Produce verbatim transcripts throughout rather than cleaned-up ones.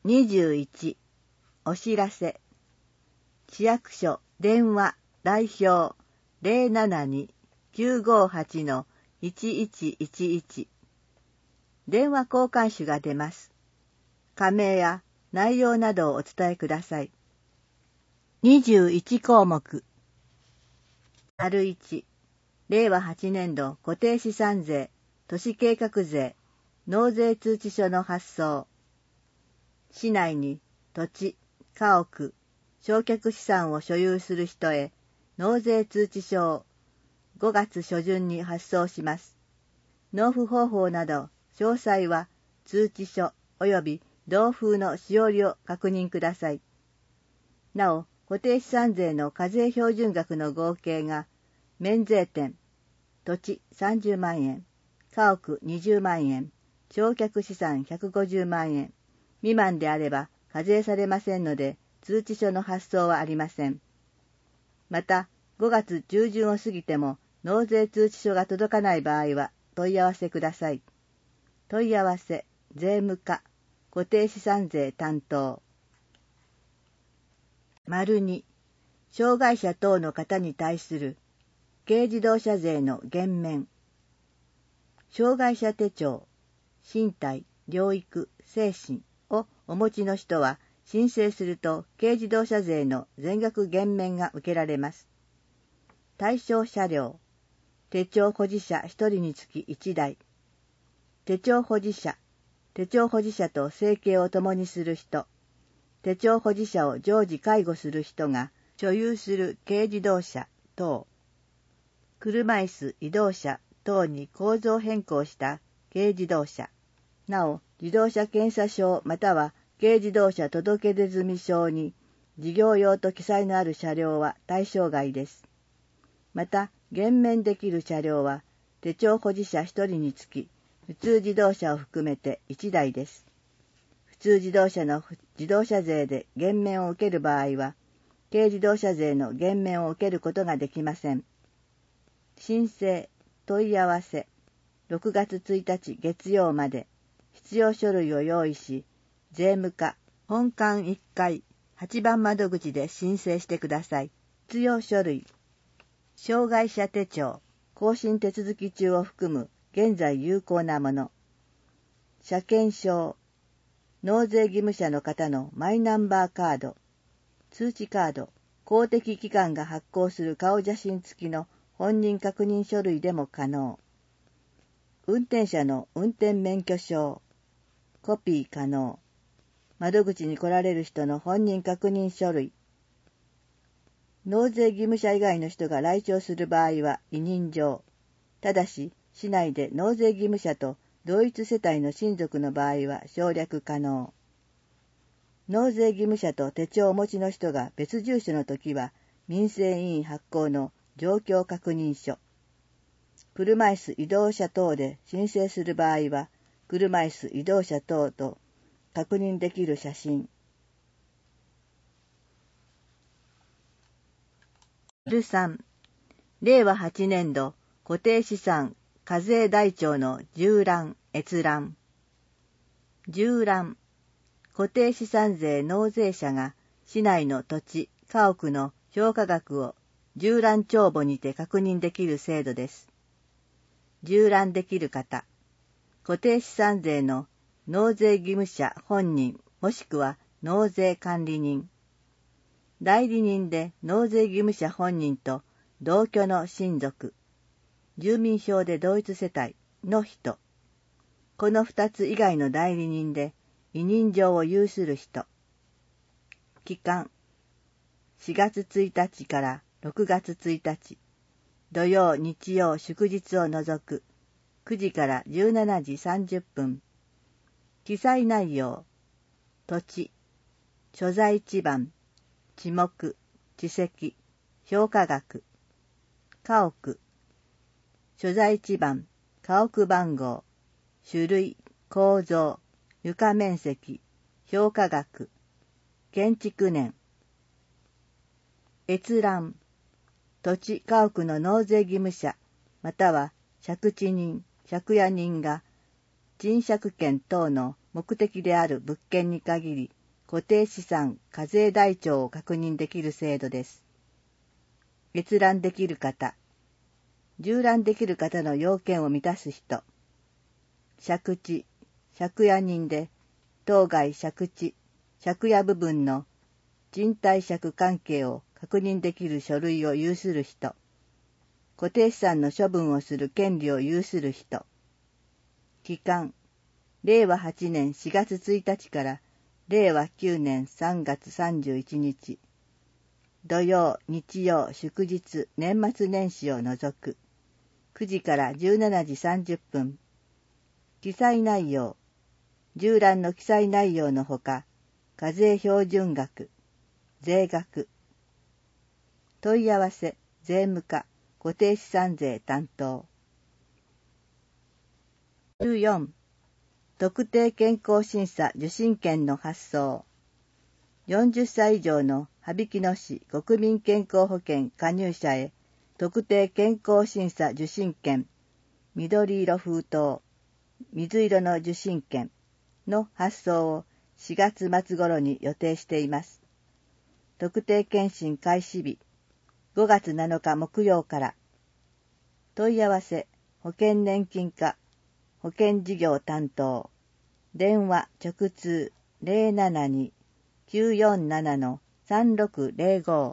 にじゅういち、お知らせ。市役所電話代表 ゼロななに きゅうごはち のいちいちいちいち。電話交換手が出ます。加盟や内容などをお伝えください。にじゅういち項目。あるいち、れいわはちねんど固定資産税、都市計画税、納税通知書の発送。市内に土地、家屋、償却資産を所有する人へ納税通知書をごがつ初旬に発送します。納付方法など詳細は通知書及び同封のしおりを確認ください。なお、固定資産税の課税標準額の合計が免税店、土地さんじゅうまんえん、家屋にじゅうまんえん、償却資産ひゃくごじゅうまんえん未満であれば課税されませんので、通知書の発送はありません。また、ごがつ中旬を過ぎても納税通知書が届かない場合は問い合わせください。問い合わせ、税務課、固定資産税担当。丸に、障害者等の方に対する軽自動車税の減免。障害者手帳、身体、療育、精神をお持ちの人は申請すると軽自動車税の全額減免が受けられます。対象車両、手帳保持者ひとりにつきいちだい。手帳保持者、手帳保持者と生計を共にする人、手帳保持者を常時介護する人が所有する軽自動車等、車椅子移動車等に構造変更した軽自動車、なお自動車検査証または軽自動車届出済証に事業用と記載のある車両は対象外です。また、減免できる車両は手帳保持者ひとりにつき普通自動車を含めていちだいです。普通自動車の自動車税で減免を受ける場合は、軽自動車税の減免を受けることができません。申請、問い合わせ、ろくがつついたち月曜まで必要書類を用意し、税務課本館いっかいはちばん窓口で申請してください。必要書類、障害者手帳、更新手続き中を含む現在有効なもの、車検証、納税義務者の方のマイナンバーカード、通知カード、公的機関が発行する顔写真付きの本人確認書類でも可能。運転者の運転免許証、コピー可能。窓口に来られる人の本人確認書類。納税義務者以外の人が来庁する場合は委任状。ただし、市内で納税義務者と同一世帯の親族の場合は省略可能。納税義務者と手帳をお持ちの人が別住所のときは、民生委員発行の状況確認書。車椅子移動車等で申請する場合は、車椅子移動車等と確認できる写真。さん、れいわはちねんど固定資産課税台帳の縦覧閲覧。縦覧、固定資産税納税者が市内の土地、家屋の評価額を縦覧帳簿にて確認できる制度です。縦覧できる方、固定資産税の納税義務者本人もしくは納税管理人、代理人で納税義務者本人と同居の親族、住民票で同一世帯の人、この二つ以外の代理人で委任状を有する人。期間、しがつついたちからろくがつついたち、土曜、日曜、祝日を除くくじからじゅうしちじさんじゅっぷん。記載内容、土地、所在地番、地目、地籍、評価額、家屋、所在地番、家屋番号、種類、構造、床面積、評価額、建築年。閲覧、土地家屋の納税義務者、または借地人、借家人が、賃借権等の目的である物件に限り、 固定資産課税台帳を確認できる制度です。閲覧できる方、従覧できる方の要件を満たす人、借地、借家人で当該借地、借家部分の賃貸借関係を確認できる書類を有する人、固定資産の処分をする権利を有する人、期間、れいわはちねんしがつついたちかられいわきゅうねんさんがつさんじゅういちにち、土曜、日曜、祝日、年末年始を除く、くじからじゅうしちじさんじゅっぷん、記載内容、従覧の記載内容のほか、課税標準額、税額、問い合わせ、税務課、固定資産税担当。じゅうよん、特定健康審査受診券の発送。よんじゅっさい以上の羽曳野市国民健康保険加入者へ特定健康審査受診券、緑色封筒、水色の受診券の発送をしがつまつ頃に予定しています。特定健診開始日、ごがつなのか木曜から。問い合わせ、保険年金課、保険事業担当、電話直通 ゼロななに きゅうよんなな さんろくゼロご。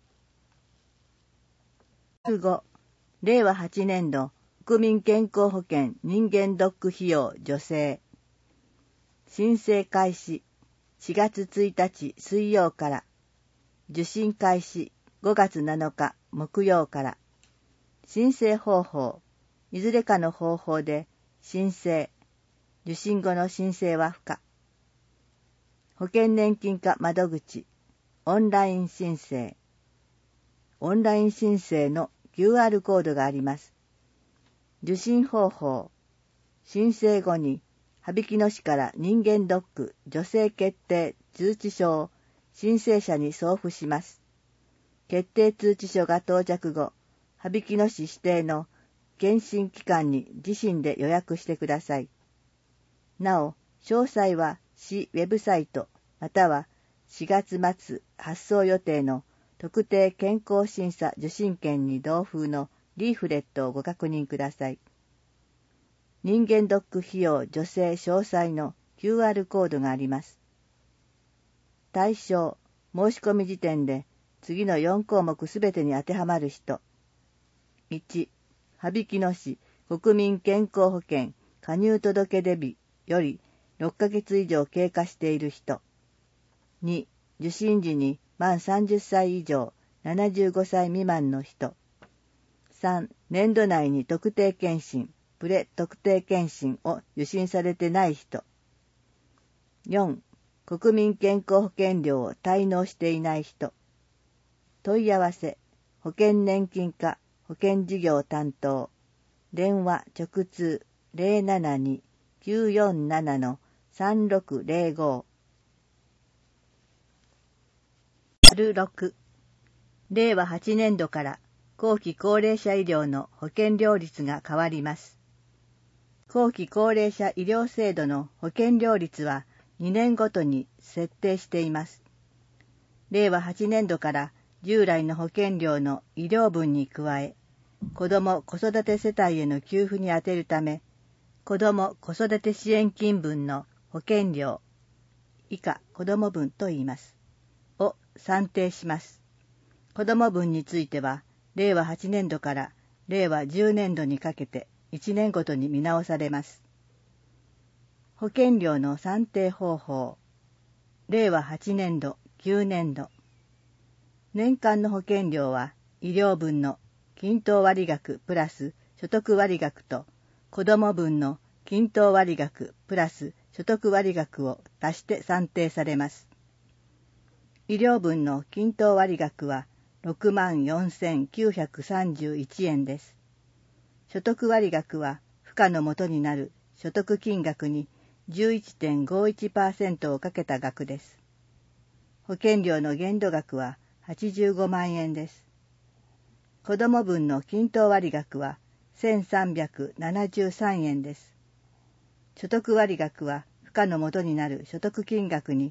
じゅうご、れいわはちねんど国民健康保険人間ドック費用助成。申請開始しがつついたち水曜から。受診開始ごがつなのか木曜から。申請方法、いずれかの方法で申請、受診後の申請は不可。保険年金課窓口、オンライン申請。オンライン申請の キューアール コードがあります。受診方法、申請後に、羽曳野市から人間ドック助成決定通知書を申請者に送付します。決定通知書が到着後、羽曳野市指定の検診機関に自身で予約してください。なお、詳細は市ウェブサイトまたはしがつまつ発送予定の特定健康審査受診券に同封のリーフレットをご確認ください。人間ドック費用助成詳細の キューアール コードがあります。対象、申し込み時点で次のよんこうもくすべてに当てはまる人。いち、羽曳野市国民健康保険加入届出日よりろっかげつ以上経過している人。に、受診時に満さんじゅっさい以上ななじゅうごさい未満の人。さん、年度内に特定健診、プレ特定健診を受診されてない人。よん、国民健康保険料を滞納していない人。問い合わせ、保険年金課保険事業担当、電話直通 ゼロななに きゅうよんなな さんろくゼロご。ろく、れいわはちねんどから後期高齢者医療の保険料率が変わります。後期高齢者医療制度の保険料率はにねんごとに設定しています。れいわはちねんどから従来の保険料の医療分に加え、子ども・子育て世帯への給付に充てるため、子ども・子育て支援金分の保険料、以下子ども分と言います、を算定します。子ども分については、れいわはちねんどかられいわじゅうねんどにかけていちねんごとに見直されます。保険料の算定方法、れいわはちねんど、きゅうねんど。年間の保険料は医療分の均等割額プラス所得割額と子ども分の均等割額プラス所得割額を足して算定されます。医療分の均等割額はろくまんよんせんきゅうひゃくさんじゅういちえんです。所得割額は付加のもとになる所得金額に じゅういってんごいちパーセント をかけた額です。保険料の限度額ははちじゅうごまんえんです。子ども分の均等割額はせんさんびゃくななじゅうさんえんです。所得割額は付加のもとになる所得金額に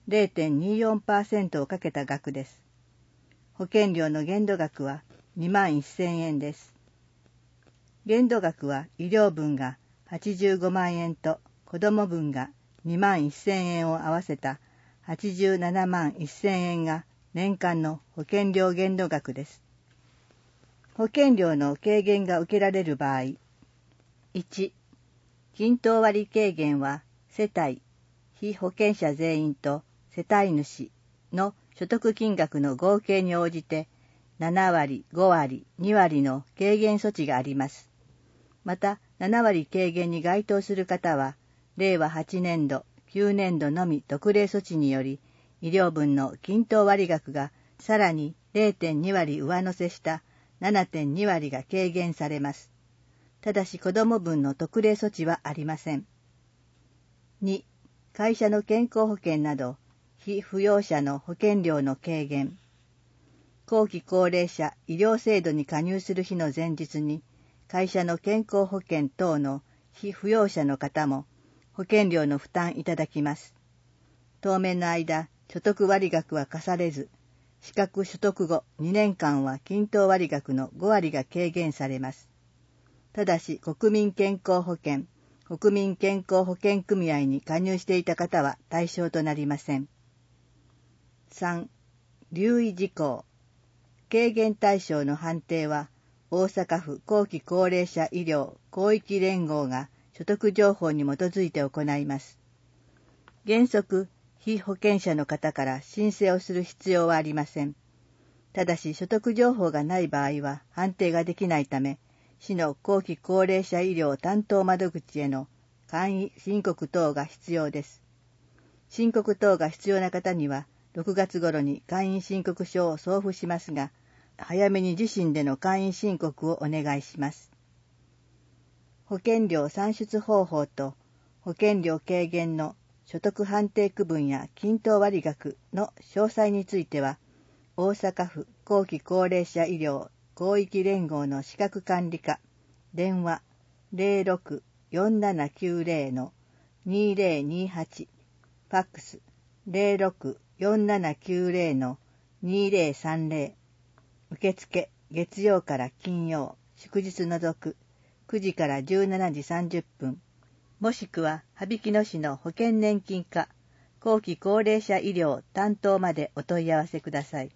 ゼロてんにじゅうよんパーセント をかけた額です。保険料の限度額はにまんせんえんです。限度額は医療分がはちじゅうごまんえんと子ども分がにまんせんえんを合わせたはちじゅうななまんせんえんが年間の保険料限度額です。保険料の軽減が受けられる場合、いち、均等割軽減は世帯、被保険者全員と世帯主の所得金額の合計に応じてななわり、ごわり、にわりの軽減措置があります。また、ななわり軽減に該当する方は、れいわはちねんど、きゅうねんどのみ特例措置により、医療分の均等割額がさらに れいてんにわり上乗せしたななてんにわりが軽減されます。ただし子ども分の特例措置はありません。に、会社の健康保険など、被扶養者の保険料の軽減。後期高齢者医療制度に加入する日の前日に、会社の健康保険等の被扶養者の方も保険料の負担いただきます。当面の間、所得割額は課されず、資格所得後にねんかんは均等割額のごわりが軽減されます。ただし国民健康保険、国民健康保険組合に加入していた方は対象となりません。さん、留意事項。軽減対象の判定は、大阪府後期高齢者医療広域連合が所得情報に基づいて行います。原則、被保険者の方から申請をする必要はありません。ただし所得情報がない場合は判定ができないため、市の後期高齢者医療担当窓口への簡易申告等が必要です。申告等が必要な方には、ろくがつ頃に簡易申告書を送付しますが、早めに自身での簡易申告をお願いします。保険料算出方法と保険料軽減の所得判定区分や均等割額の詳細については、大阪府後期高齢者医療広域連合の資格管理課、電話 ゼロろく よんななきゅうゼロ のにゼロにはち、ファックス ゼロろく よんななきゅうゼロ のにゼロさんゼロ、受付月曜から金曜、祝日除くくじからじゅうしちじさんじゅっぷん、もしくは羽曳野市の保険年金課後期高齢者医療担当までお問い合わせください。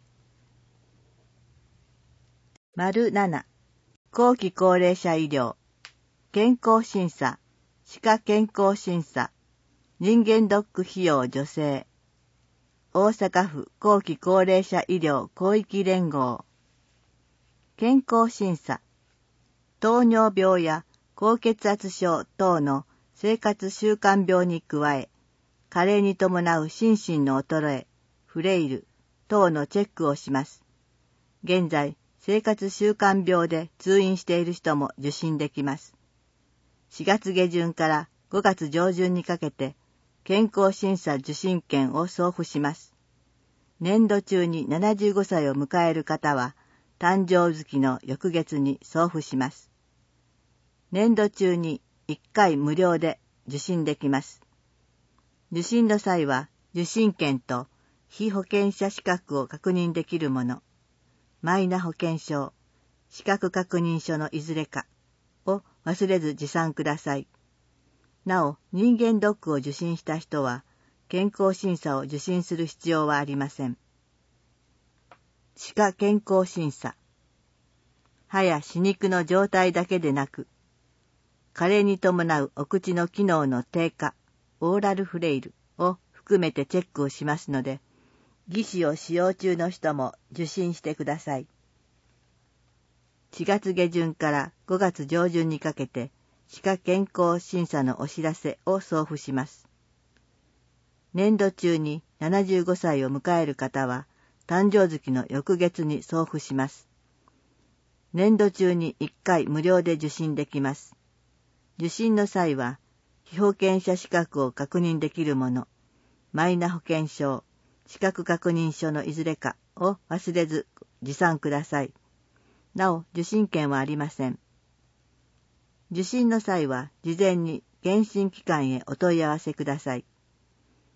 なな、後期高齢者医療健康審査、歯科健康審査、人間ドック費用助成、大阪府後期高齢者医療広域連合、健康審査、糖尿病や高血圧症等の生活習慣病に加え、加齢に伴う心身の衰え、フレイル等のチェックをします。現在、生活習慣病で通院している人も受診できます。しがつげじゅんからごがつじょうじゅんにかけて健康審査受診券を送付します。年度中にななじゅうごさいを迎える方は誕生月の翌月に送付します。年度中にいっかい無料で受診できます。受診の際は受診券と被保険者資格を確認できるもの、マイナ保険証、資格確認書のいずれかを忘れず持参ください。なお、人間ドックを受診した人は、健康審査を受診する必要はありません。歯科健康審査。歯や歯肉の状態だけでなく、加齢に伴うお口の機能の低下、オーラルフレイルを含めてチェックをしますので、義歯を使用中の人も受診してください。しがつげじゅんからごがつじょうじゅんにかけて歯科健康審査のお知らせを送付します。年度中にななじゅうごさいを迎える方は誕生月の翌月に送付します。年度中にいっかい無料で受診できます。受診の際は被保険者資格を確認できるもの、マイナ保険証、資格確認書のいずれかを忘れず持参ください。なお、受診券はありません。受診の際は事前に検診機関へお問い合わせください。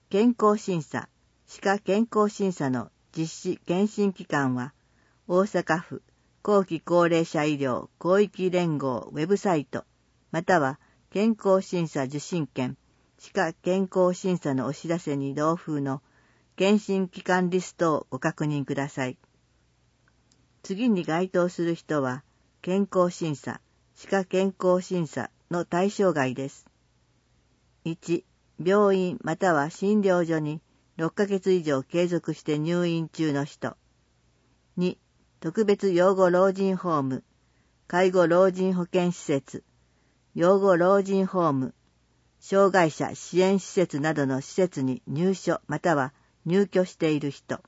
健康審査、歯科健康審査の実施検診機関は、大阪府後期高齢者医療広域連合ウェブサイト、または健康審査受診券、歯科健康審査のお知らせに同封の検診機関リストをご確認ください。次に該当する人は、健康審査、歯科健康審査の対象外です。いち、病院または診療所にろっかげつ以上継続して入院中の人。に、特別養護老人ホーム、介護老人保健施設、養護老人ホーム、障害者支援施設などの施設に入所または入居している人。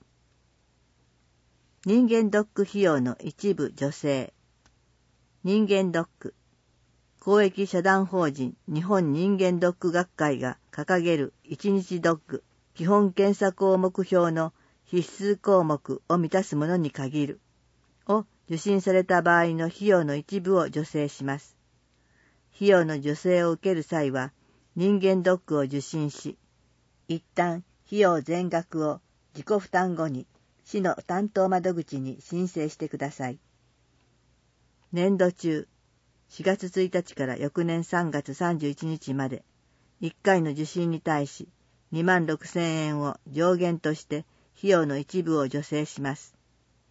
人間ドック費用の一部助成。人間ドック。公益社団法人日本人間ドック学会が掲げるいちにちドッグ基本検査項目表の必須項目を満たすものに限るを受診された場合の費用の一部を助成します。費用の助成を受ける際は人間ドックを受診し、一旦費用全額を自己負担後に市の担当窓口に申請してください。年度中、しがつついたちから翌年さんがつさんじゅういちにちまで、いっかいの受診に対しにまんろくせんえんを上限として費用の一部を助成します。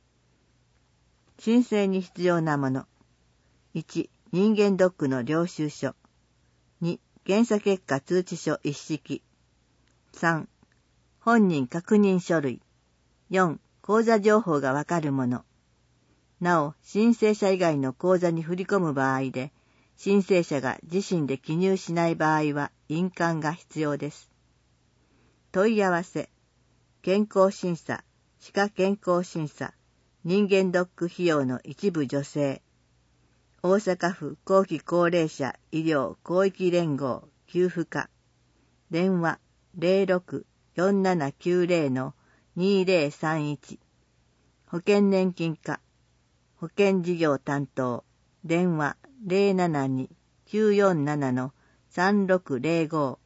申請に必要なもの。いち、人間ドックの領収書。に、検査結果通知書一式。さん、本人確認書類。よん、口座情報がわかるもの。なお、申請者以外の口座に振り込む場合で、申請者が自身で記入しない場合は印鑑が必要です。問い合わせ、健康審査、歯科健康審査、人間ドック費用の一部助成。大阪府後期高齢者医療広域連合給付課。電話 ゼロろく よんななきゅうゼロ のにゼロさんいち。保険年金課。保険事業担当。電話 ゼロななに きゅうよんなな のさんろくゼロご。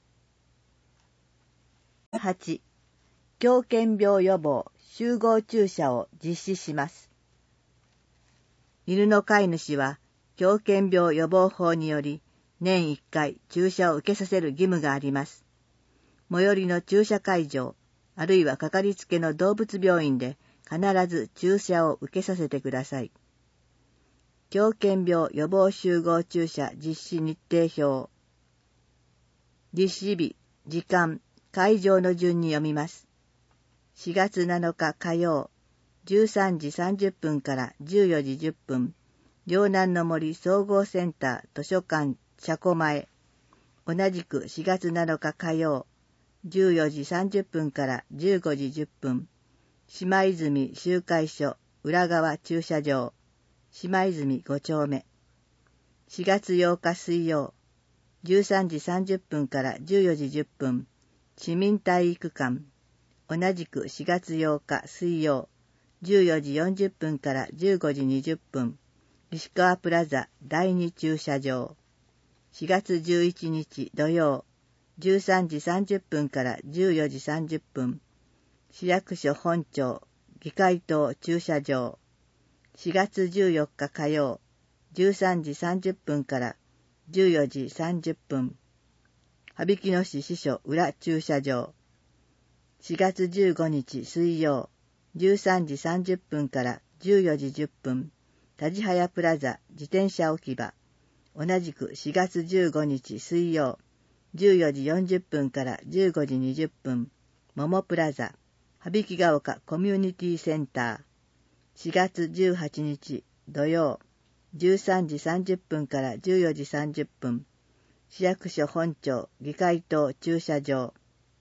はち、狂犬病予防集合注射を実施します。犬の飼い主は狂犬病予防法により年いっかい注射を受けさせる義務があります。最寄りの注射会場、あるいはかかりつけの動物病院で必ず注射を受けさせてください。狂犬病予防集合注射実施日程表。実施日、時間、会場の順に読みます。しがつなのか火曜、じゅうさんじさんじゅっぷんからじゅうよじじゅっぷん、両南の森総合センター図書館車庫前。同じくしがつなのか火曜、じゅうよじさんじゅっぷんからじゅうごじじゅっぷん、島泉集会所裏側駐車場、島泉ごちょうめ。しがつようか水曜、じゅうさんじさんじゅっぷんからじゅうよじじゅっぷん、市民体育館。同じくしがつようか水曜、じゅうよじよんじゅっぷんからじゅうごじにじゅっぷん、石川プラザだいに駐車場。しがつじゅういちにち土曜、じゅうさんじさんじゅっぷんからじゅうよじさんじゅっぷん、市役所本庁議会棟駐車場。しがつじゅうよっか火曜、じゅうさんじさんじゅっぷんからじゅうよじさんじゅっぷん、羽曳野市支所裏駐車場。しがつじゅうごにち水曜、じゅうさんじさんじゅっぷんからじゅうよじじゅっぷん、立早プラザ自転車置き場。同じくしがつじゅうごにち水曜、じゅうよじよんじゅっぷんからじゅうごじにじゅっぷん、桃プラザ、羽曳ヶ丘コミュニティセンター。しがつじゅうはちにち土曜、じゅうさんじさんじゅっぷんからじゅうよじさんじゅっぷん、市役所本庁議会棟駐車場。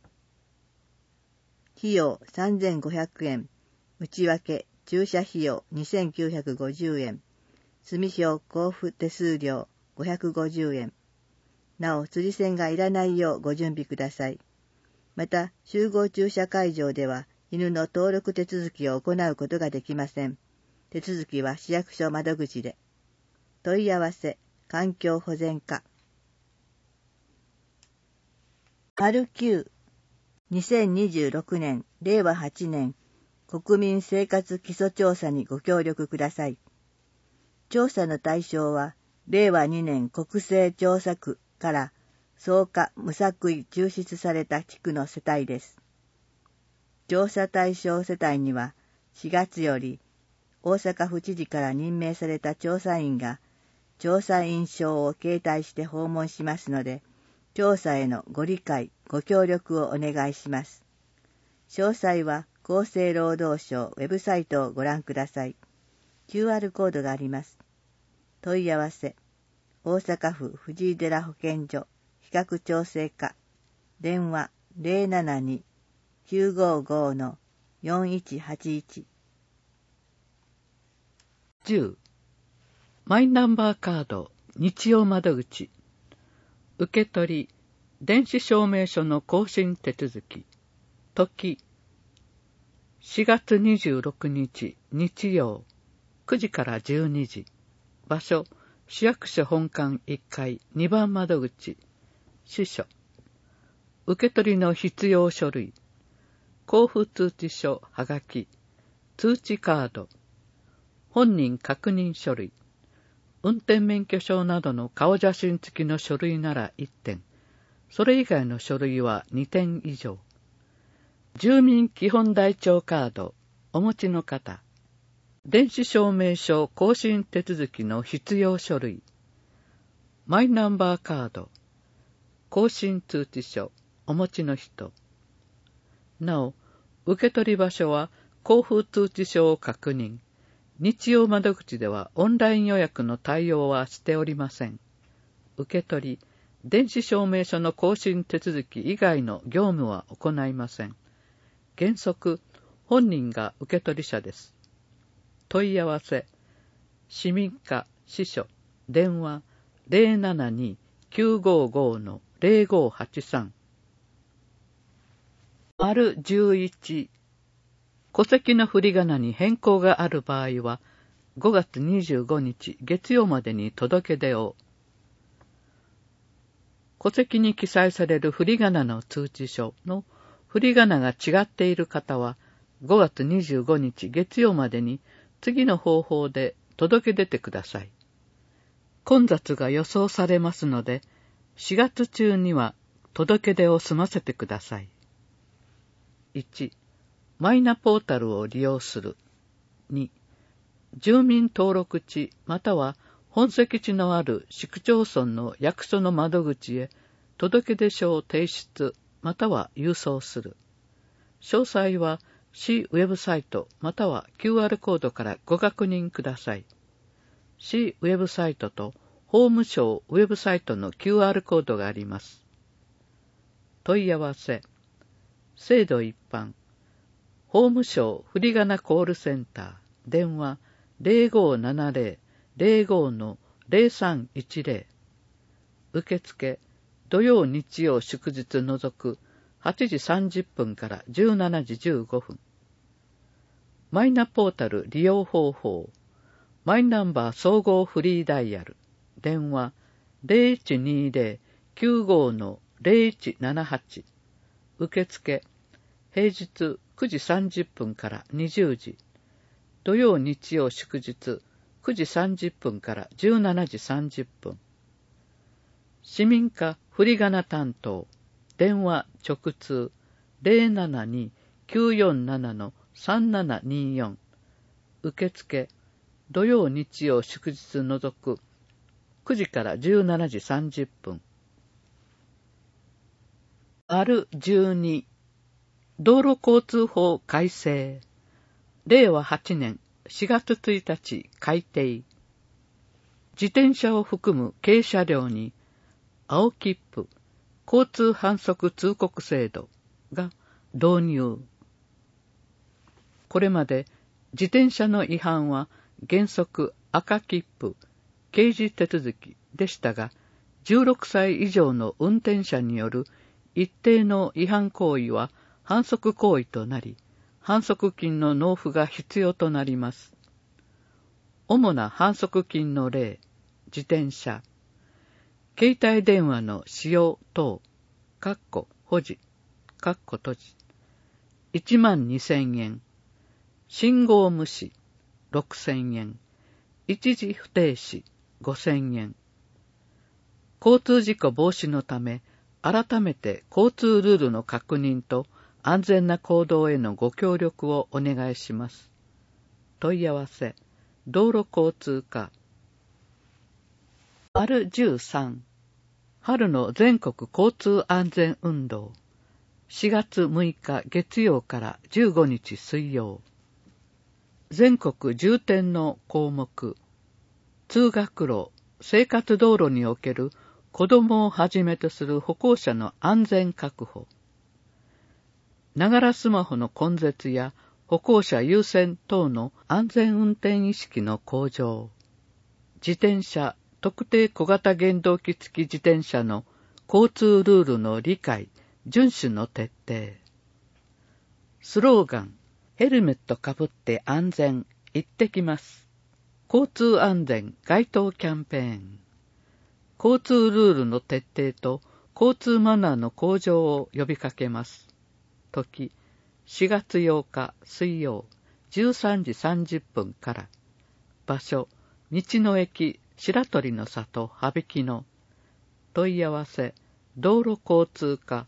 費用さんぜんごひゃくえん、内訳駐車費用にせんきゅうひゃくごじゅうえん、積票交付手数料ごひゃくごじゅうえん。なお、釣り銭がいらないようご準備ください。また、集合駐車会場では犬の登録手続きを行うことができません。手続きは市役所窓口で。問い合わせ、環境保全課。丸きゅう、 にせんにじゅうろくねんれいわはちねん国民生活基礎調査にご協力ください。調査の対象は、れいわにねん国勢調査区から草加無作為抽出された地区の世帯です。調査対象世帯には、しがつより大阪府知事から任命された調査員が、調査員証を携帯して訪問しますので、調査へのご理解、ご協力をお願いします。詳細は厚生労働省ウェブサイトをご覧ください。キューアール コードがあります。問い合わせ、大阪府藤井寺保健所比較調整課、電話 ゼロななに きゅうごご よんいちはちいち。 じゅう. マイナンバーカード日曜窓口受け取り電子証明書の更新手続き時しがつにじゅうろくにち日曜くじからじゅうにじ場所市役所本館いっかいにばん窓口支所受け取りの必要書類交付通知書はがき通知カード本人確認書類運転免許証などの顔写真付きの書類ならいってん、それ以外の書類はにてん以上。住民基本台帳カードお持ちの方、電子証明書更新手続きの必要書類、マイナンバーカード、更新通知書お持ちの人。なお、受け取り場所は交付通知書を確認。日曜窓口ではオンライン予約の対応はしておりません。受け取り、電子証明書の更新手続き以外の業務は行いません。原則、本人が受け取り者です。問い合わせ、市民課支所、電話 ゼロななに きゅうごご ゼロごはちさん。丸じゅういち戸籍の振り仮名に変更がある場合は、ごがつにじゅうごにち月曜までに届け出を。戸籍に記載される振り仮名の通知書の振り仮名が違っている方は、ごがつにじゅうごにち月曜までに次の方法で届け出てください。混雑が予想されますので、しがつ中には届け出を済ませてください。いち. マイナポータルを利用する。に. 住民登録地または本籍地のある市区町村の役所の窓口へ届出書を提出または郵送する。詳細は市ウェブサイトまたは キューアール コードからご確認ください。市ウェブサイトと法務省ウェブサイトの キューアール コードがあります。問い合わせ。制度一般。法務省振り仮名コールセンター電話 ゼロごななゼロ ゼロご ゼロさんいちゼロ 受付土曜日曜祝日除くはちじさんじゅっぷんからじゅうしちじじゅうごふんマイナポータル利用方法マイナンバー総合フリーダイヤル電話 ゼロいちにゼロ きゅうご ゼロいちななはち受付平日くじさんじゅっぷんからにじゅうじ土曜日曜祝日くじさんじゅっぷんからじゅうしちじさんじゅっぷん市民課振り仮名担当電話直通 ゼロななに きゅうよんなな さんななによん受付土曜日曜祝日除くくじからじゅうしちじさんじゅっぷんあるじゅうに道路交通法改正れいわはちねんしがつついたち改定自転車を含む軽車両に青切符交通反則通告制度が導入これまで自転車の違反は原則赤切符刑事手続きでしたがじゅうろくさい以上の運転者による一定の違反行為は反則行為となり、反則金の納付が必要となります。主な反則金の例、自転車、携帯電話の使用等、かっこ保持、 かっこ閉じ。いちまんにせんえん。信号無視、ろくせんえん。一時不停止、ごせんえん。交通事故防止のため、改めて交通ルールの確認と安全な行動へのご協力をお願いします。問い合わせ、道路交通課。丸じゅうさん、春の全国交通安全運動。しがつむいか月曜からじゅうごにち水曜。全国重点の項目。通学路、生活道路における子どもをはじめとする歩行者の安全確保。ながらスマホの根絶や歩行者優先等の安全運転意識の向上。自転車、特定小型原動機付き自転車の交通ルールの理解、遵守の徹底。スローガン、ヘルメットかぶって安全、行ってきます。交通安全街頭キャンペーン。交通ルールの徹底と交通マナーの向上を呼びかけます。時、しがつようか水曜、じゅうさんじさんじゅっぷんから。場所、道の駅白鳥の里羽曳野。問い合わせ、道路交通課。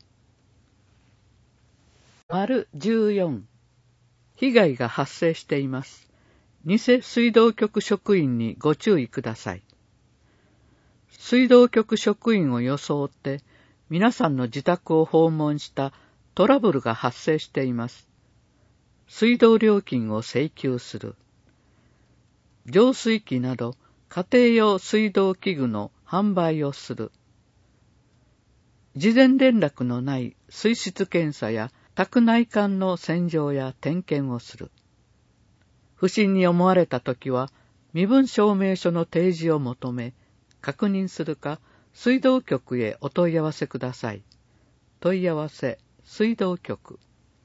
丸じゅうよん、被害が発生しています。偽水道局職員にご注意ください。水道局職員を装って皆さんの自宅を訪問したトラブルが発生しています。水道料金を請求する。浄水器など家庭用水道器具の販売をする。事前連絡のない水質検査や宅内管の洗浄や点検をする。不審に思われたときは、身分証明書の提示を求め、確認するか、水道局へお問い合わせください。問い合わせ、水道局。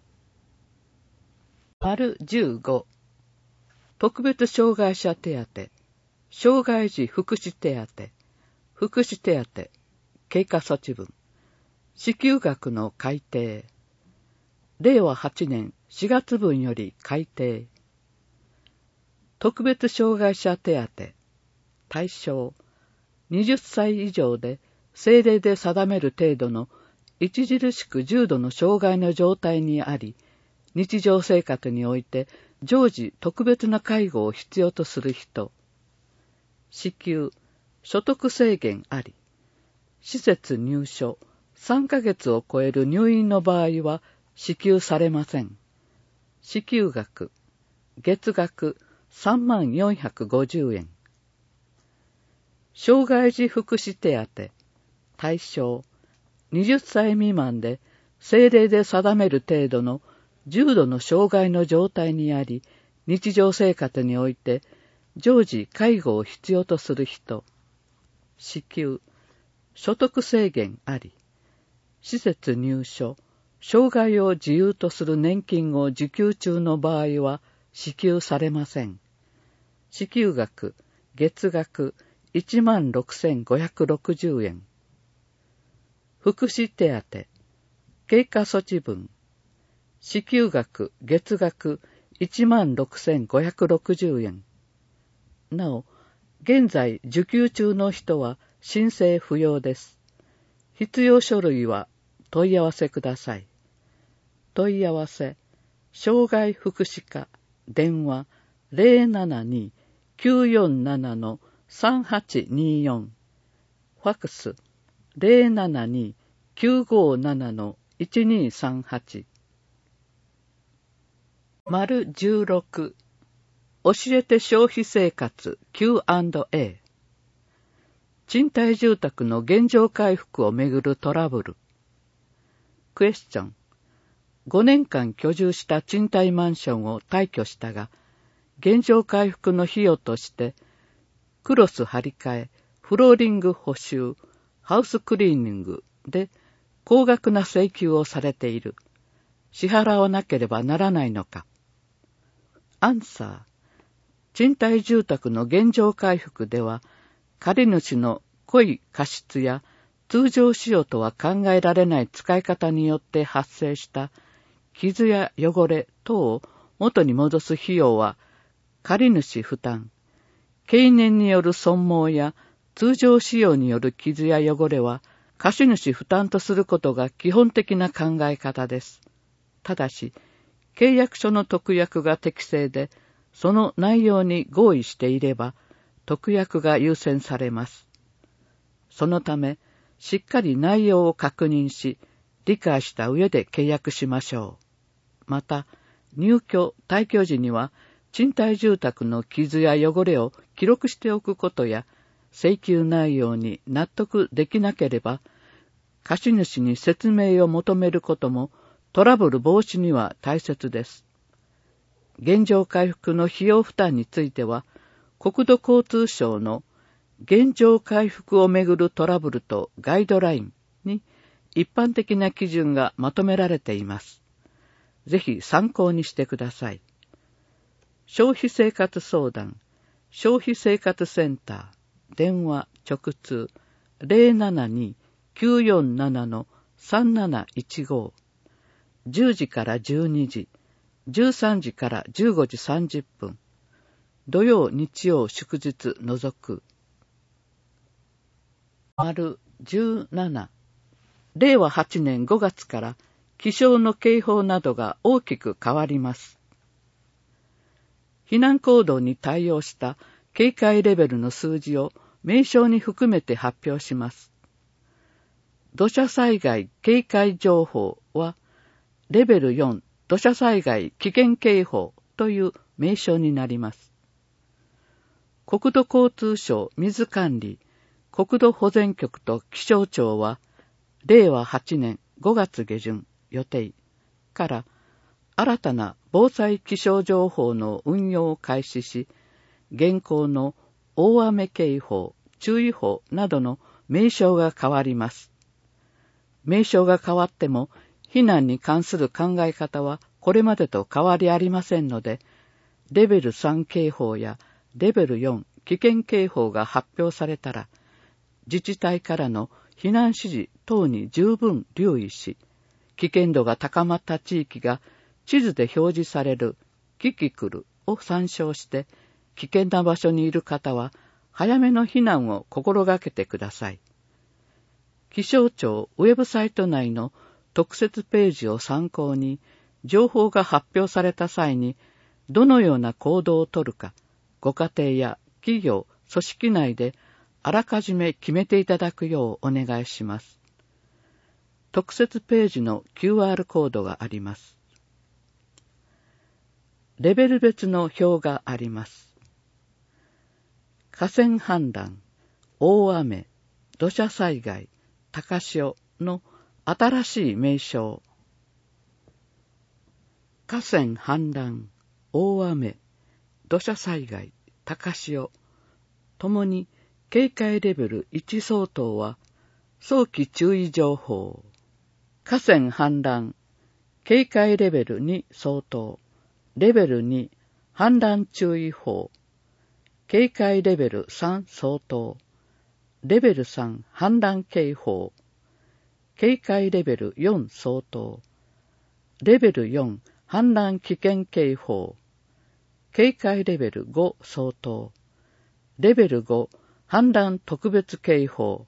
丸じゅうご、特別障害者手当、障害児福祉手当、福祉手当、経過措置分、支給額の改定。れいわはちねんしがつぶんより改定。特別障害者手当、対象、はたち以上で政令で定める程度の著しく重度の障害の状態にあり、日常生活において常時特別な介護を必要とする人。支給、所得制限あり。施設入所、さんかげつを超える入院の場合は支給されません。支給額、月額さんまんよんひゃくごじゅうえん。障害児福祉手当、対象、はたち未満で政令で定める程度の重度の障害の状態にあり、日常生活において常時介護を必要とする人。支給、所得制限あり。施設入所、障害を自由とする年金を受給中の場合は支給されません。支給額、月額いちまんろくせんごひゃくろくじゅうえん。福祉手当、経過措置分。支給額、月額いちまんろくせんごひゃくろくじゅうえん。なお、現在受給中の人は申請不要です。必要書類は問い合わせください。問い合わせ、障害福祉課、電話ゼロななに きゅうよんなな さんはちによん、ファクスゼロななに きゅうごなな いちにさんはち。丸じゅうろく、教えて消費生活 キューアンドエー。賃貸住宅の現状回復をめぐるトラブル。クエスチョン。ごねんかん居住した賃貸マンションを退去したが、現状回復の費用として、クロス張り替え、フローリング補修、ハウスクリーニングで高額な請求をされている。支払わなければならないのか。アンサー。賃貸住宅の現状回復では、借り主の故意過失や通常使用とは考えられない使い方によって発生した傷や汚れ等を元に戻す費用は借主負担。経年による損耗や通常使用による傷や汚れは貸主負担とすることが基本的な考え方です。ただし、契約書の特約が適正で、その内容に合意していれば、特約が優先されます。そのため、しっかり内容を確認し、理解した上で契約しましょう。また、入居・退去時には、賃貸住宅の傷や汚れを記録しておくことや、請求内容に納得できなければ、貸主に説明を求めることもトラブル防止には大切です。原状回復の費用負担については、国土交通省の原状回復をめぐるトラブルとガイドラインに一般的な基準がまとめられています。ぜひ参考にしてください。消費生活相談、消費生活センター、電話直通 ゼロななに きゅうよんなな さんなないちご、じゅうじからじゅうにじ、じゅうさんじからじゅうごじさんじゅっぷん、土曜日曜祝日除く。丸じゅうなな、れいわはちねんごがつから気象の警報などが大きく変わります。避難行動に対応した警戒レベルの数字を名称に含めて発表します。土砂災害警戒情報はレベルよん土砂災害危険警報という名称になります。国土交通省水管理国土保全局と気象庁はれいわはちねんごがつげじゅん予定から新たな防災気象情報の運用を開始し、現行の大雨警報、注意報などの名称が変わります。名称が変わっても、避難に関する考え方はこれまでと変わりありませんので、レベルさん警報やレベルよん危険警報が発表されたら、自治体からの避難指示等に十分留意し、危険度が高まった地域が地図で表示されるキキクルを参照して、危険な場所にいる方は早めの避難を心がけてください。気象庁ウェブサイト内の特設ページを参考に、情報が発表された際にどのような行動をとるか、ご家庭や企業、組織内であらかじめ決めていただくようお願いします。特設ページの キューアール コードがあります。レベル別の表があります。河川氾濫、大雨、土砂災害、高潮の新しい名称。河川氾濫、大雨、土砂災害、高潮ともに警戒レベルいち相当は早期注意情報。河川氾濫、警戒レベルに相当。レベルに氾濫注意報。警戒レベルさん相当。レベルさん氾濫警報。警戒レベルよん相当。レベルよん氾濫危険警報。警戒レベルご相当。レベルご氾濫特別警報。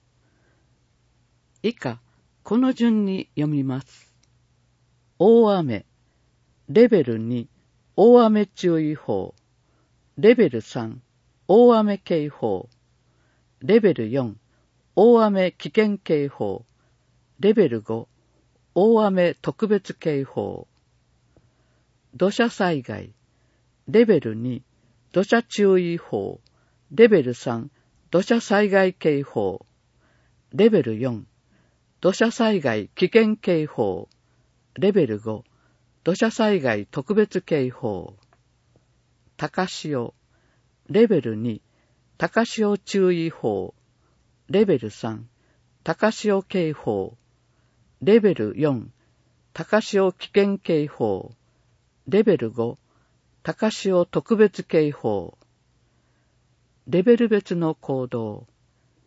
以下、この順に読みます。大雨、レベルに大雨注意報。レベルさん大雨警報。レベルよん大雨危険警報。レベルご大雨特別警報。土砂災害、レベルに土砂注意報。レベルさん土砂災害警報。レベルよん土砂災害危険警報。レベルご土砂災害特別警報。高潮、レベルに高潮注意報。レベルさん高潮警報。レベルよん高潮危険警報。レベルご高潮特別警報。レベル別の行動。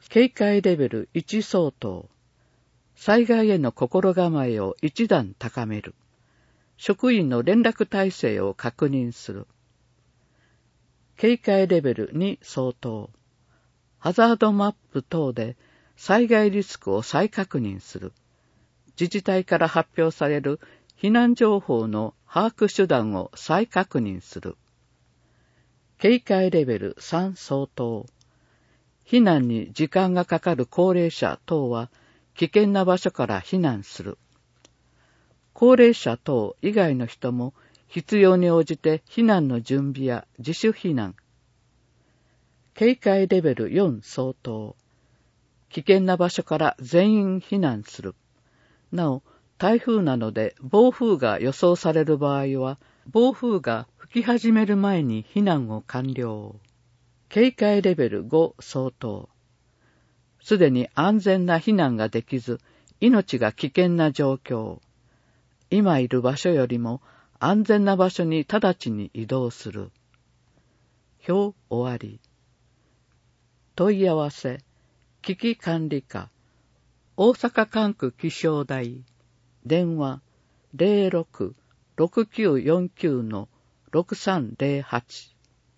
警戒レベルいち相当。災害への心構えを一段高める。職員の連絡体制を確認する。警戒レベルに相当。ハザードマップ等で災害リスクを再確認する。自治体から発表される避難情報の把握手段を再確認する。警戒レベルさん相当。避難に時間がかかる高齢者等は危険な場所から避難する。高齢者等以外の人も必要に応じて避難の準備や自主避難。警戒レベルよん相当。危険な場所から全員避難する。なお、台風などで暴風が予想される場合は、暴風が吹き始める前に避難を完了。警戒レベルご相当。すでに安全な避難ができず、命が危険な状況。今いる場所よりも安全な場所に直ちに移動する。表終わり。問い合わせ、危機管理課、大阪管区気象台、電話 ゼロろく ろくきゅうよんきゅう ろくさんゼロはち。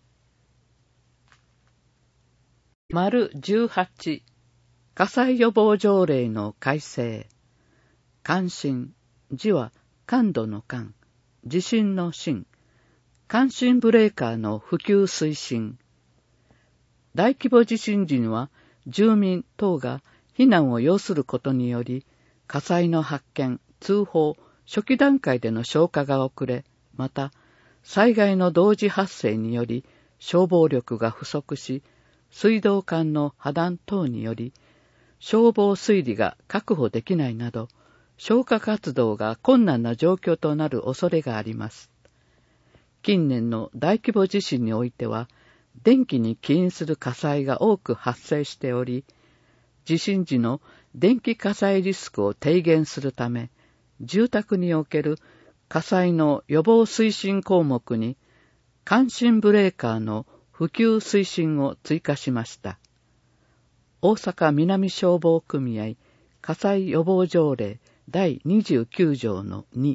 丸じゅうはち、火災予防条例の改正。関心、字は感度の感、地震の震、感震ブレーカーの普及推進。大規模地震時には住民等が避難を要することにより、火災の発見、通報、初期段階での消火が遅れ、また災害の同時発生により消防力が不足し、水道管の破断等により消防水利が確保できないなど、消火活動が困難な状況となる恐れがあります。近年の大規模地震においては、電気に起因する火災が多く発生しており、地震時の電気火災リスクを低減するため、住宅における火災の予防推進項目に、感震ブレーカーの普及推進を追加しました。大阪南消防組合火災予防条例だいにじゅうきゅう条のに。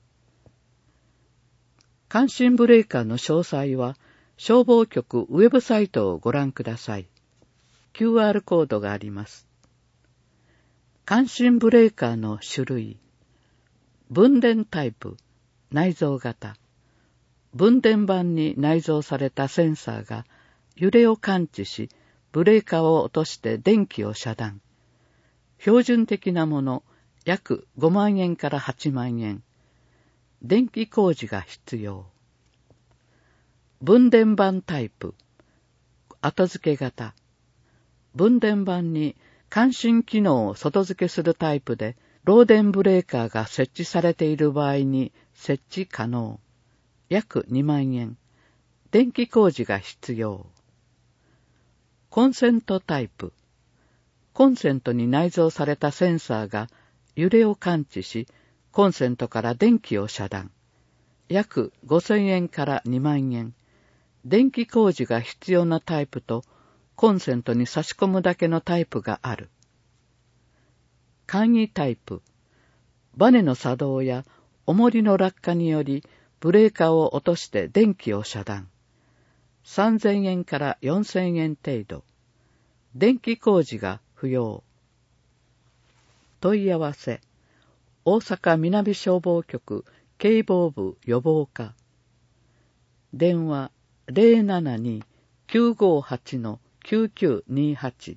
感震ブレーカーの詳細は、消防局ウェブサイトをご覧ください。キューアール コードがあります。感震ブレーカーの種類。分電タイプ、内蔵型。分電盤に内蔵されたセンサーが揺れを感知し、ブレーカーを落として電気を遮断。標準的なもの、約ごまんえんからはちまんえん。電気工事が必要。分電盤タイプ、後付け型。分電盤に感震機能を外付けするタイプで、漏電ブレーカーが設置されている場合に設置可能。約にまんえん。電気工事が必要。コンセントタイプ。コンセントに内蔵されたセンサーが揺れを感知し、コンセントから電気を遮断。約ごせんえんからにまんえん。電気工事が必要なタイプと、コンセントに差し込むだけのタイプがある。簡易タイプ。バネの作動や重りの落下により、ブレーカーを落として電気を遮断。さんぜんえんからよんせんえん程度。電気工事が不要。問い合わせ。大阪南消防局警防部予防課。電話 ゼロななに きゅうごはち きゅうきゅうにはち。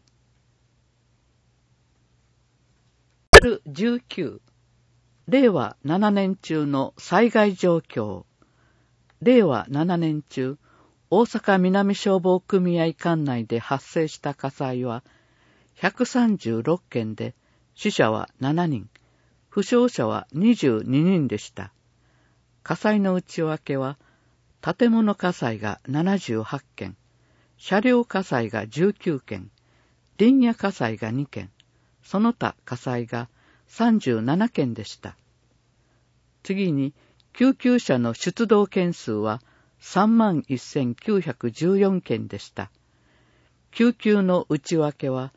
じゅうきゅう、れいわななねん中の災害状況。れいわななねん中、大阪南消防組合管内で発生した火災はひゃくさんじゅうろっけんで、死者はしちにん、負傷者はにじゅうににんでした。火災の内訳は、建物火災がななじゅうはちけん、車両火災がじゅうきゅうけん、林野火災がにけん、その他火災がさんじゅうななけんでした。次に、救急車の出動件数はさんまんせんきゅうひゃくじゅうよんけんでした。救急の内訳は、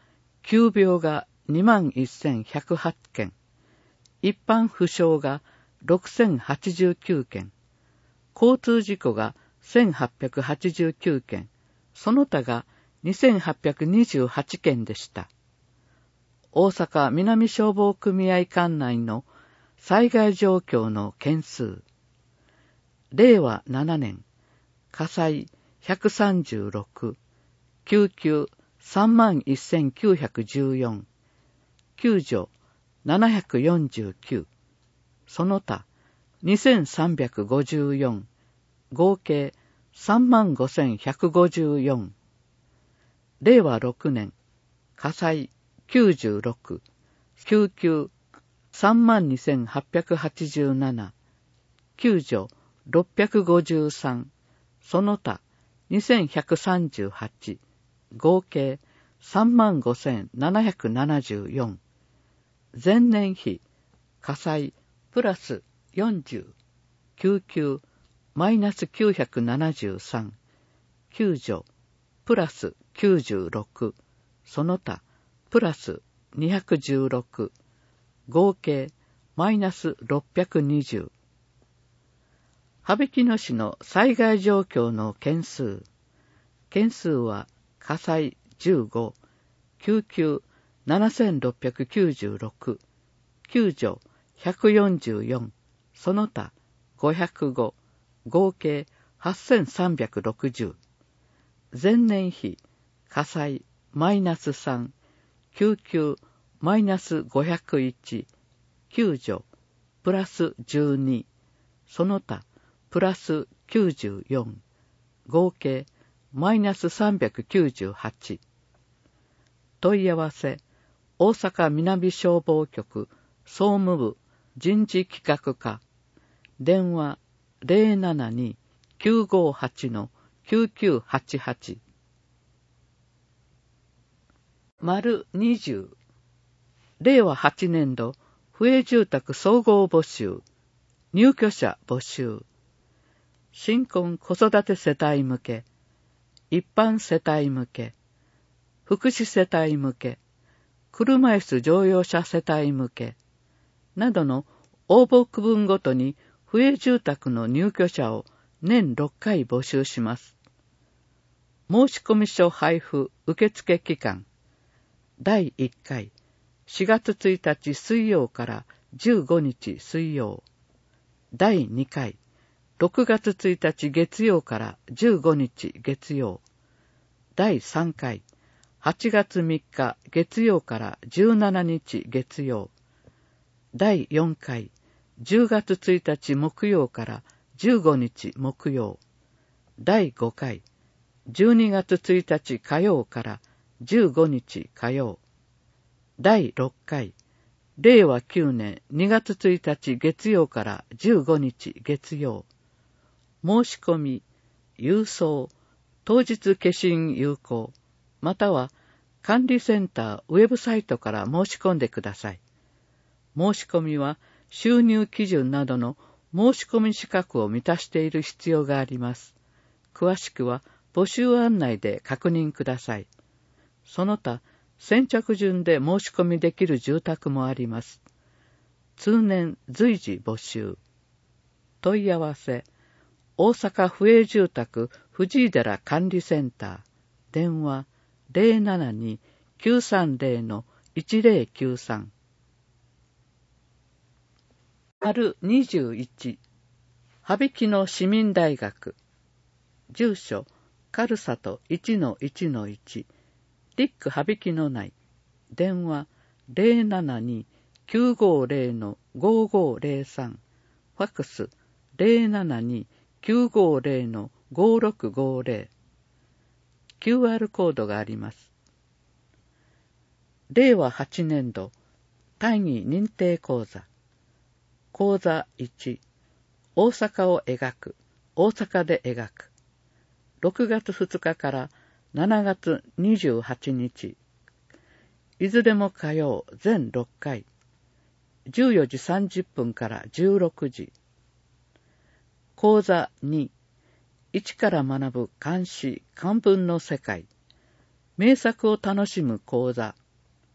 急病がにまんせんひゃくはちけん、一般負傷がろくせんはちじゅうきゅうけん、交通事故がせんはっぴゃくはちじゅうきゅうけん、その他がにせんはっぴゃくにじゅうはちけんでした。大阪南消防組合管内の災害状況の件数。れいわななねん、火災ひゃくさんじゅうろく、救急さんまんせんきゅうひゃくじゅうよん、救助ななひゃくよんじゅうきゅう、その他にせんさんびゃくごじゅうよん、合計さんまんごせんひゃくごじゅうよん。れいわろくねん、火災きゅうじゅうろく、救急さんまんにせんはっぴゃくはちじゅうなな、救助ろっぴゃくごじゅうさん、その他にせんひゃくさんじゅうはち、合計さんまんごせんななひゃくななじゅうよん。前年比、火災プラスよんじゅう、救急マイナスきゅうひゃくななじゅうさん、救助プラスきゅうじゅうろく、その他プラスにひゃくじゅうろく、合計マイナスろっぴゃくにじゅう。羽曳野市の災害状況の件数。件数は火災じゅうご、救急ななせんろっぴゃくきゅうじゅうろく、救助ひゃくよんじゅうよん、その他ごひゃくご、合計はっせんさんびゃくろくじゅう。前年比、火災マイナスさん、救急マイナスごひゃくいち、救助プラスじゅうに、その他プラスきゅうじゅうよん、合計マイナスさんびゃくきゅうじゅうはち。問い合わせ、大阪南消防局総務部人事企画課、電話 ゼロななに きゅうごはち きゅうきゅうはちはち。丸にじゅう、れいわはちねんど府営住宅総合募集、入居者募集、新婚子育て世帯向け、一般世帯向け、福祉世帯向け、車椅子乗用車世帯向け、などの応募区分ごとに府営住宅の入居者を年ろっかい募集します。申込書配布受付期間、だいいっかい、しがつついたち水曜からじゅうごにち水曜。だいにかい、ろくがつついたち月曜からじゅうごにち月曜。だいさんかい、はちがつみっか月曜からじゅうしちにち月曜。だいよんかい、じゅうがつついたち木曜からじゅうごにち木曜。だいごかい、じゅうにがつついたち火曜からじゅうごにち火曜。だいろっかい、れいわきゅうねんにがつついたち月曜からじゅうごにち月曜。申し込み、郵送、当日消印有効、または管理センターウェブサイトから申し込んでください。申し込みは収入基準などの申し込み資格を満たしている必要があります。詳しくは募集案内で確認ください。その他、先着順で申し込みできる住宅もあります。通年随時募集。問い合わせ、大阪府営住宅藤井寺管理センター、電話 ゼロななに きゅうさんゼロ いちゼロきゅうさん。丸にじゅういち、羽曳野市民大学、住所、軽里 いちのいちのいち、リック羽曳野内、電話 ゼロななに きゅうごゼロ ごごゼロさん、ファックス ゼロななに きゅうごゼロ ごろくごゼロ。キューアール コードがあります。れいわはちねんど単位認定講座。講座いち、大阪を描く、大阪で描く。ろくがつふつかからしちがつにじゅうはちにち。いずれも火曜全ろっかい。じゅうよじさんじゅっぷんからじゅうろくじ。講座に、一から学ぶ漢詩、漢文の世界。名作を楽しむ講座。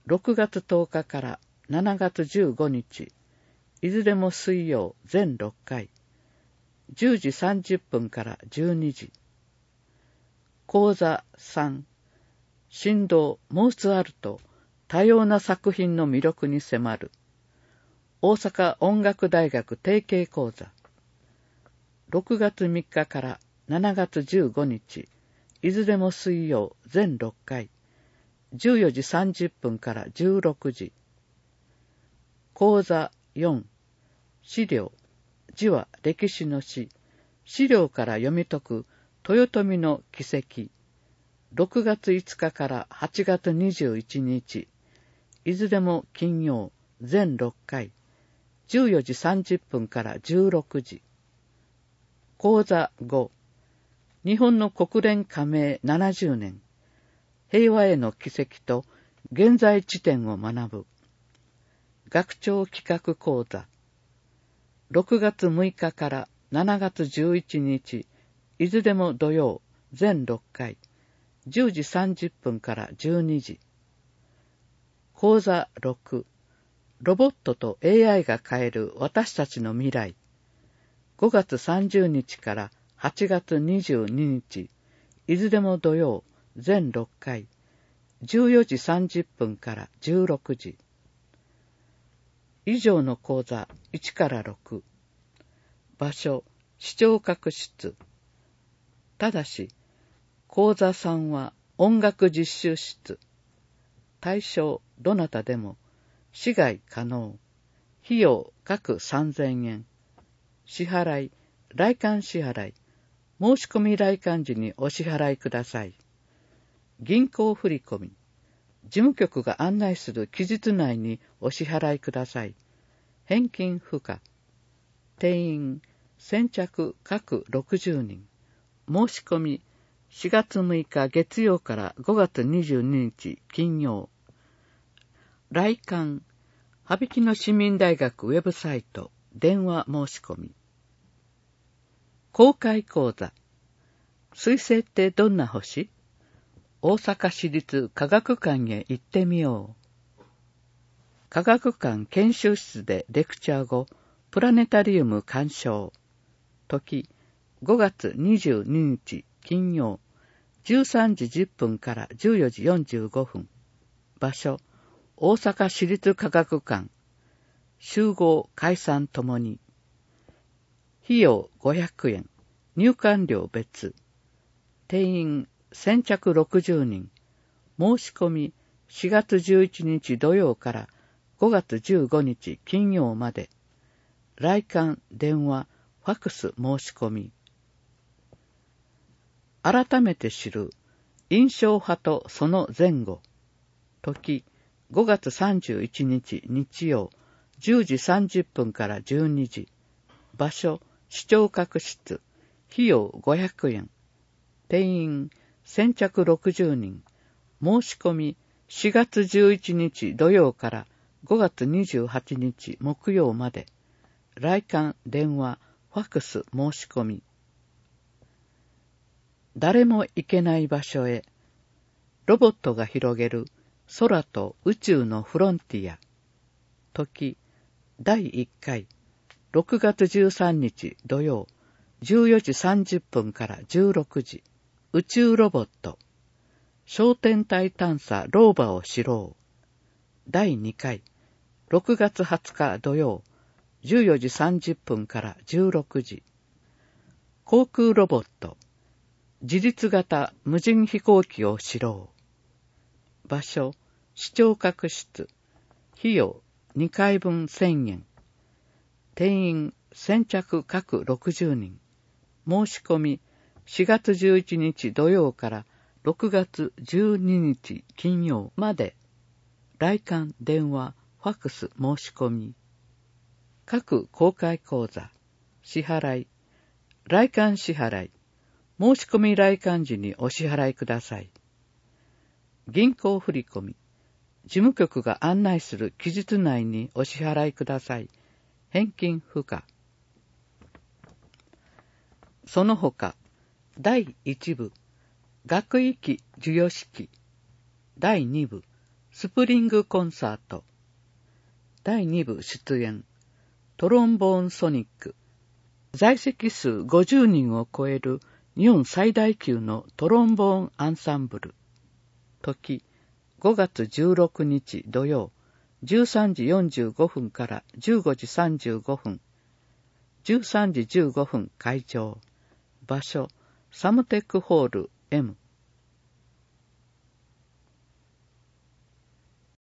ろくがつとおかからしちがつじゅうごにち、いずれも水曜全ろっかい、じゅうじさんじゅっぷんからじゅうにじ。講座さん、振動モーツァルト、多様な作品の魅力に迫る。大阪音楽大学提携講座。ろくがつみっかからしちがつじゅうごにち、いずれも水曜全ろっかい、じゅうよじさんじゅっぷんからじゅうろくじ。講座よん、資料、字は歴史の史、資料から読み解く豊臣の奇跡。ろくがついつかからはちがつにじゅういちにち、いずれも金曜全ろっかい、じゅうよじさんじゅっぷんからじゅうろくじ。講座ご、日本の国連加盟ななじゅうねん、平和への軌跡と現在地点を学ぶ。学長企画講座。ろくがつむいかからしちがつじゅういちにち、いずれも土曜全ろっかい、じゅうじさんじゅっぷんからじゅうにじ。講座ろく、ロボットと エーアイ が変える私たちの未来。ごがつさんじゅうにちからはちがつにじゅうににち、いずれも土曜全ろっかい、じゅうよじさんじゅっぷんからじゅうろくじ。以上の講座いちからろく。場所、視聴覚室。ただし、講座さんは音楽実習室。対象、どなたでも、市外可能。費用、各さんぜんえん。支払い、来館支払い。申し込み来館時にお支払いください。銀行振込。事務局が案内する期日内にお支払いください。返金不可。定員、先着各ろくじゅうにん。申し込み、しがつむいか月曜からごがつにじゅうににち金曜。来館、羽曳野市民大学ウェブサイト、電話申し込み。公開講座。水星ってどんな星？大阪市立科学館へ行ってみよう。科学館研修室でレクチャー後、プラネタリウム鑑賞。時、ごがつにじゅうににち金曜、じゅうさんじじゅっぷんからじゅうよじよんじゅうごふん。場所、大阪市立科学館。集合、解散ともに。費用ごひゃくえん。入館料別。定員先着ろくじゅうにん。申し込みしがつじゅういちにち土曜からごがつじゅうごにち金曜まで。来館、電話、ファクス申し込み。改めて知る印象派とその前後。時、ごがつさんじゅういちにち日曜、じゅうじさんじゅっぷんからじゅうにじ。場所、視聴覚室。費用ごひゃくえん。定員先着ろくじゅうにん。申し込みしがつじゅういちにち土曜からごがつにじゅうはちにち木曜まで。来館、電話、ファクス申し込み。誰も行けない場所へ。ロボットが広げる空と宇宙のフロンティア。時、だいいっかい、ろくがつじゅうさんにち土曜、じゅうよじさんじゅっぷんからじゅうろくじ。宇宙ロボット。小天体探査ローバを知ろう。だいにかい、ろくがつはつか土曜、じゅうよじさんじゅっぷんからじゅうろくじ。航空ロボット。自律型無人飛行機を知ろう。場所、視聴覚室。費用にかいぶんせんえん。定員先着各ろくじゅうにん。申し込みしがつじゅういちにち土曜からろくがつじゅうににち金曜まで。来館、電話、ファクス申し込み。各公開講座。支払い。来館支払い。申し込み来館時にお支払いください。銀行振込。事務局が案内する期日内にお支払いください。返金不可。その他、だいいちぶ、学域授与式。だいにぶ、 スプリングコンサート。だいに部出演。トロンボーンソニック。在籍数ごじゅうにんを超える日本最大級のトロンボーンアンサンブル。時、ごがつじゅうろくにち土曜、じゅうさんじよんじゅうごふんからじゅうごじさんじゅうごふん。じゅうさんじじゅうごふん会場。場所、サムテックホール エム。